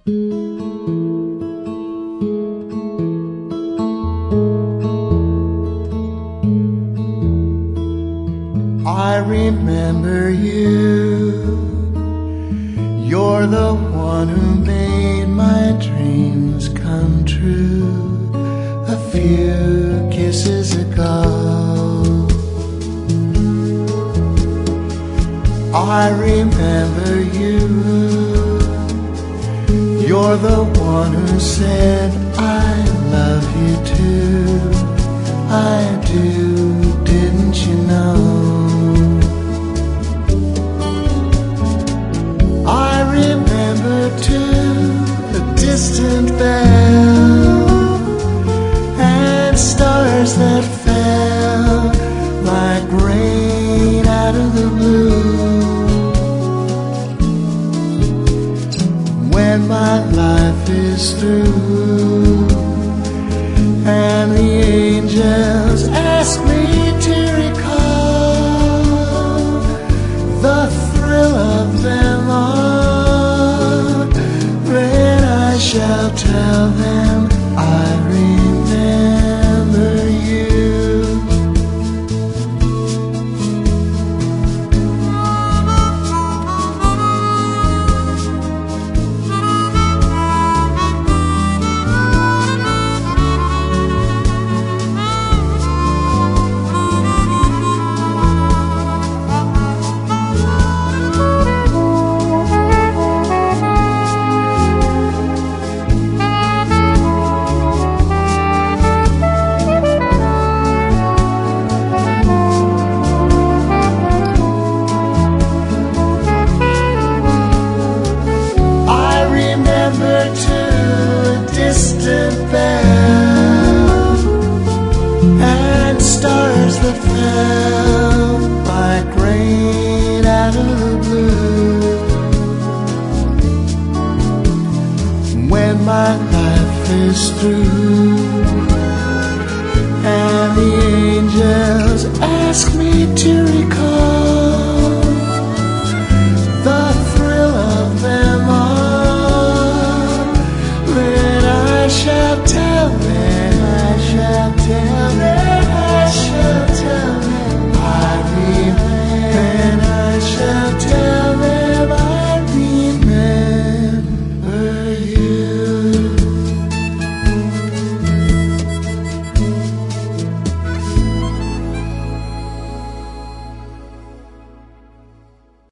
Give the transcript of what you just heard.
I remember you. You're the one who made my dreams come true a few kisses ago. I remember you. You're the one who said I love you too. I do, didn't you know? I remember too the distant bell and stars that fell like rain out of the blue. When my life is through and the angels ask me to recall the thrill of them all, then I shall tell them I remember you. Bell and stars that fell like rain out of the blue. When my life is through and the angels ask me to recall